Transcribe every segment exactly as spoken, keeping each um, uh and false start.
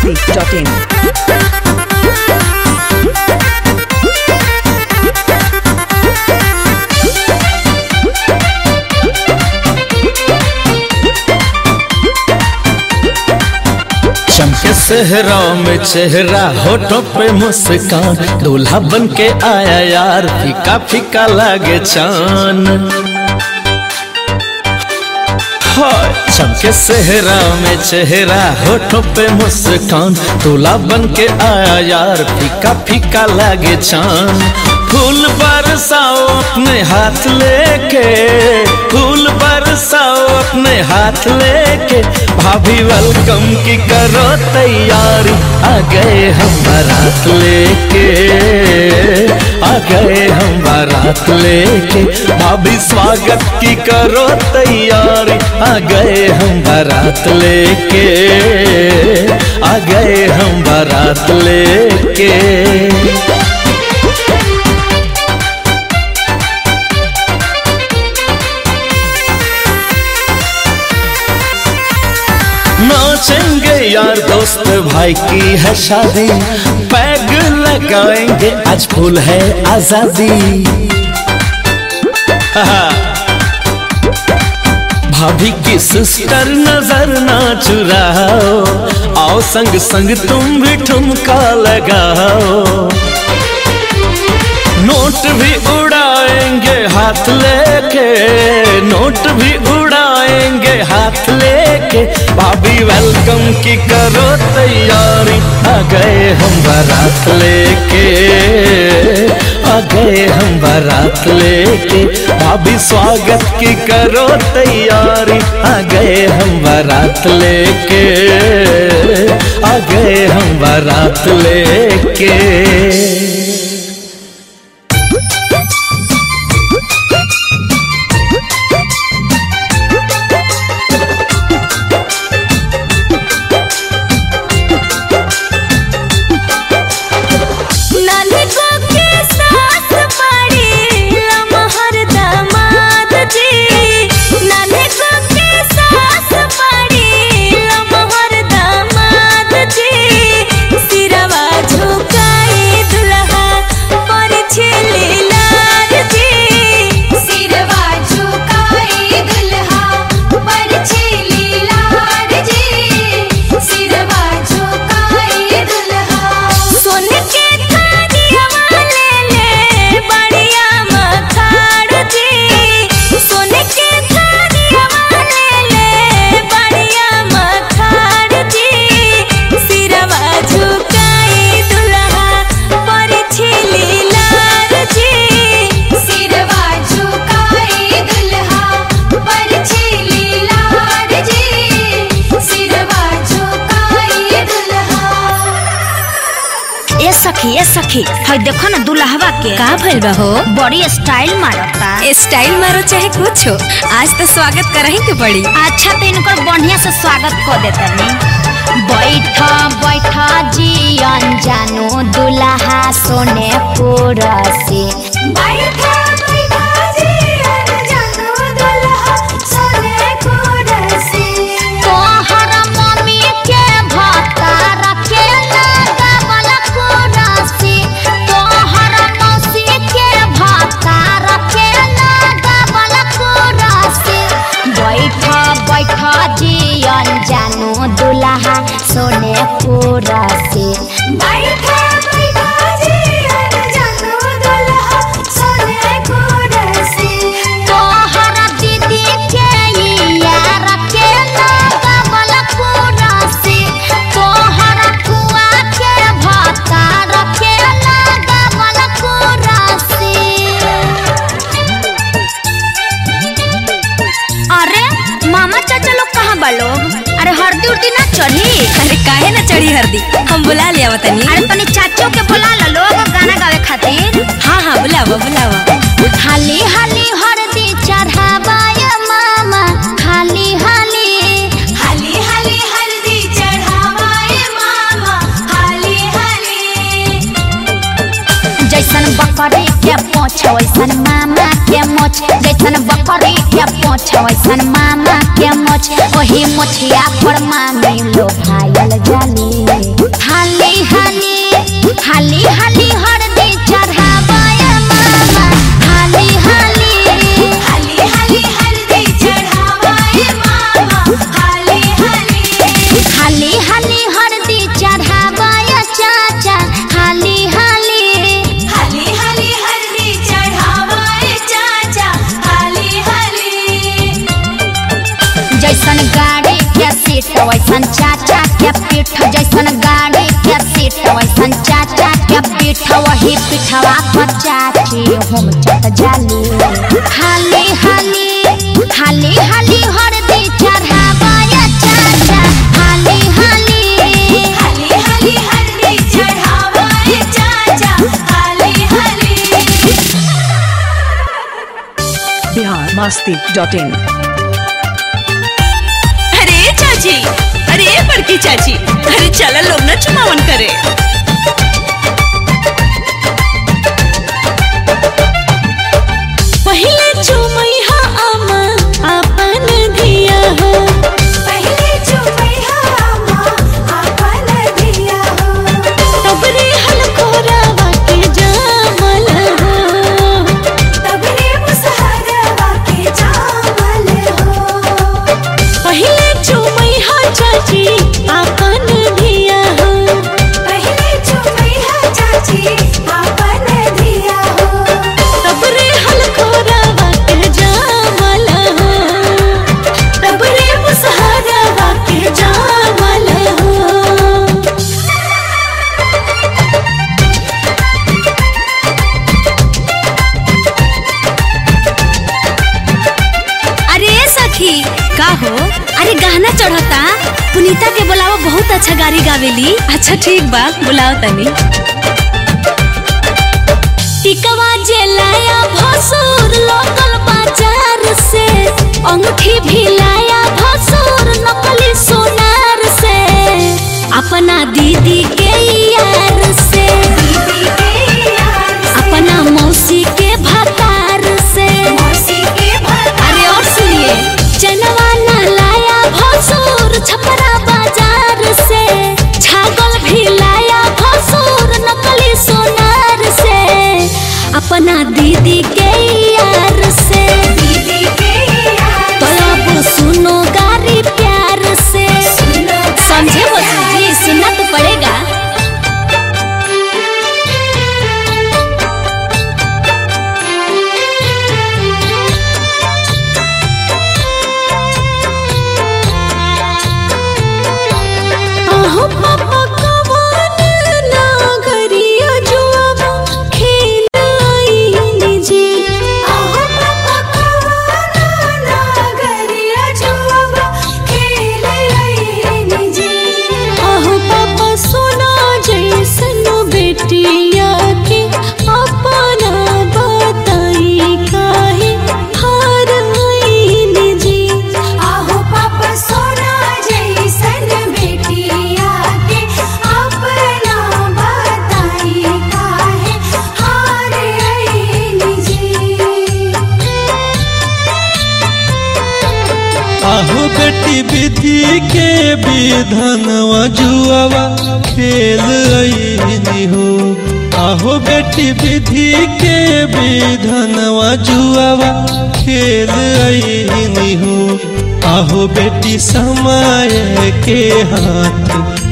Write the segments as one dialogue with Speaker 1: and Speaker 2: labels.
Speaker 1: masti dot in.
Speaker 2: चमके सेहरा में चेहरा होठों पे मुस्कान, दूल्हा बन के आया यार फीका फीका लागे चान। चमके सेहरा में चेहरा होठों पे मुस्कान, दूल्हा बन के आया यार फीका फीका लागे चान। फूल बरसाओ अपने हाथ लेके, फूल बरसाओ अपने हाथ लेके, भाभी वेलकम की करो तैयारी, आ गए हम बारात लेके, आ गए हम बारात लेके, भाभी स्वागत की करो तैयारी, आ गए हम बारात लेके, आ गए हम बारात लेके। नाचेंगे यार दोस्त भाई की है शादी, पैग लगाएंगे आज फूल है आजादी। भाभी की सिस्टर नजर ना चुराओ, आओ संग संग तुम भी ठुमका लगाओ। नोट भी उड़ाएंगे हाथ लेके, नोट भी उड़ाएंगे हाथ लेके, भाभी वेलकम की करो तैयारी, आ गए हम बारात लेके, आ गए हम बारात लेके, भाभी स्वागत की करो तैयारी, आ गए हम बारात लेके, आ गए हम बारात लेके।
Speaker 3: सखी ए सखी हई देखो ना दुल्हवा के
Speaker 4: का भइल बा हो,
Speaker 3: बड़ी स्टाइल मारता।
Speaker 4: स्टाइल मारो चाहे कुछ हो, आज तो स्वागत करही के पड़ी।
Speaker 3: अच्छा तो इनकर बढ़िया से स्वागत कर देतनी। बैठा बैठा जी अनजानो दुल्हा सोने पुरसे, बैठा बैठा जी अनजानो दुल्हा सोने पुरसे, तोहर मम्मी के भक्ता रखे लगावल कुरसी, तोहर मौसी के भक्ता रखे लगावल कुरसी, बैठा बैठा जी अनजानो दुल्हा सोने पुरसे, बैठा बैठा जी अनजानो दुल्हा सोने पुरसे, तोहर दीदी के यार के लगावल कुरसी, तोहर फुआ के भक्ता रखे लगावल कुरसी। अरे मामा चाचा लोग कहाँ बा लोग? अरे हरदी उर्दी ना चढ़ी?
Speaker 4: अरे काहे ना चढ़ी हरदी, हम बुला लिया तनी।
Speaker 3: अरे तनी चाचो के बुला लो लोग गाना गावे खातिर।
Speaker 4: हाँ हाँ बुलावा बुलावा।
Speaker 3: हाली हाली हरदी चढ़ावा या मामा, हाली हाली हाली हाली हरदी चढ़ावा या मामा, हाली हाली। जैसन बकरी के पोछ वैसन मामा के मोछ, जैसन बकरी के पोछ वैसन मामा के मोछ वही मोछिया पर मांगे लो भायल जाली हाली हाली हाली हाली हरदी चढ़ावाया मामा हाली हाली
Speaker 4: हाली हाली हल्दी चढ़ावाए मामा हाली हाली
Speaker 3: हाली हाली हरदी चढ़ावाया चाचा हाली हाली
Speaker 4: हाली हाली हल्दी चढ़ावाए चाचा हाली हाली
Speaker 3: जैसन गाड़ी के सीट वैसन चाचा के पीठ जैसन गाड़ी के सीट वैसन चाचा के पीठ वही पिठवा पर चाची हम चट जाली हाली हाली हाली हाली हरदी चढ़ावाया चाचा हाली हाली
Speaker 4: हाली हाली हल्दी चढ़ावाए चाचा हाली हाली
Speaker 1: बिहार मस्ती डॉट इन।
Speaker 5: अरे चाची, अरे बड़की चाची, अरे चला लोग ना चुनावन करे। पहले चुमैया आमा आपन धिया हो
Speaker 4: पहले चुमैया आमा आपन धिया हो
Speaker 5: तबरे हलकोरावा के जामल हो
Speaker 4: तबरे मुसहरवा के जामल हो
Speaker 5: पहले चुमैया चाची आपन धिया हो
Speaker 4: पहले चुमैया चाची आपन धिया हो
Speaker 5: तबरे हलकोरावा के जामल हो तबरे मुसहरवा के जामल हो।
Speaker 4: अरे सखी का हो अरे गाना चढ़ता पुनीता के बुलावा बहुत अच्छा गाड़ी गावेली।
Speaker 5: अच्छा ठीक बा बुलाओ तनी। टिकवा जे लाया भसुर लोकल बाजार से अंगूठी भी लाया भसुर नकली सोनार से अपना दीदी के यार से अपना मौसी के भतार से अरे और सुनिए चनवा ना लाया भसुर छपरा बाजार से छागल भी लाया भसुर नकली सोनार से अपना दीदी के यार से तो अब सुनो गारी प्यार से समझे जी सुनना तो पड़ेगा। आहो पापा कवन नागरिया जुआवा खेल आईनी जी आहो पापा कवन नागरिया जुआवा खेल आईनी जी आहो पापा सोना जैसन बेटिया के अपना बताई काहे हार आईनी जी आहो पापा सोना जैसन बेटिया के अपना बताई काहे हार आईनी जी।
Speaker 6: आहो बेटी विधि के विधनवा जुआवा खेल आईनी हो आहो बेटी विधि के विधनवा जुआवा खेल आईनी हो आहो बेटी समय के हाथ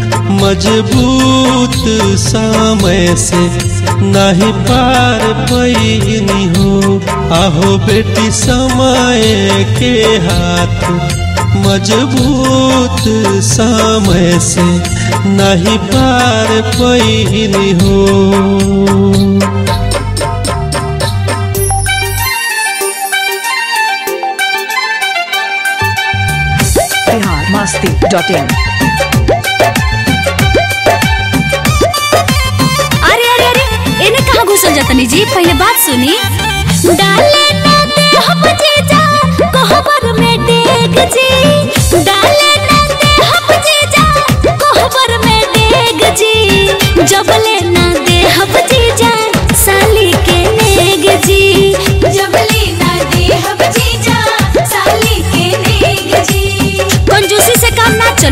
Speaker 6: मजबूत समय से नहीं पार पैनी हो आहो बेटी समय के हाथ मजबूत समय से नहीं पार पैनी हो।
Speaker 1: Bihar Masti dot in.
Speaker 4: अरे अरे अरे इन्हें कहाँ घुसल जातनी जी पहले बात सुनी। डाले ना दे हम जीजा कोहबर में डेग जी डाले ना दे हम जीजा कोहबर में डेग जी जब ले ना दे हम जीजा साली के नेग जी जब ले ना दे हम जीजा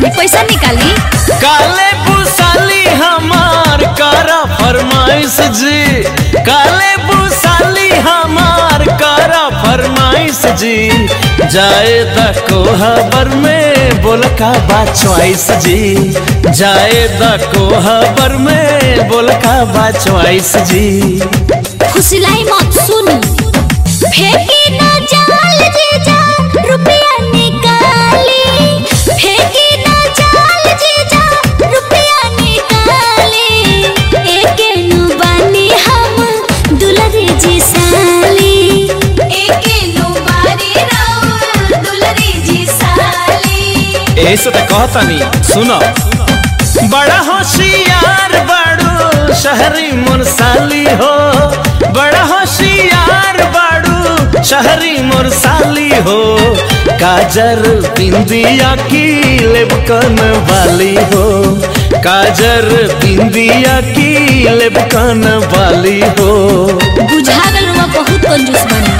Speaker 4: तनी पैसा निकाली।
Speaker 2: काले भूसाली हमार करा फरमाइश जी, काले भूसाली हमार करा फरमाइश जी, जाए द कोहबर में बोल का बा चॉइस जी, जाए द कोहबर में बोल का बा चॉइस जी।
Speaker 4: खुशलाई मत सुनी, फेंकी ना जाल जीजा रुपया निकाली, फेंकी ना जाल जीजा रुपया निकाली, एके नु बानी हम दुलरी जी साली, एके नु बानी राउर दुलरी जी साली।
Speaker 2: ऐसे तो कहता नहीं सुनो, बड़ा होशियार बाड़ू शहरी मुरसाली हो, बड़ा होशियार बाड़ू शहरी मुरसाली हो, काजर बिंदिया की लेबकन वाली हो, काजर बिंदिया की लेबकन वाली हो।
Speaker 4: बुझा गल रुआ बहुत कंजूस बनी।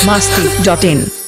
Speaker 1: masti dot in.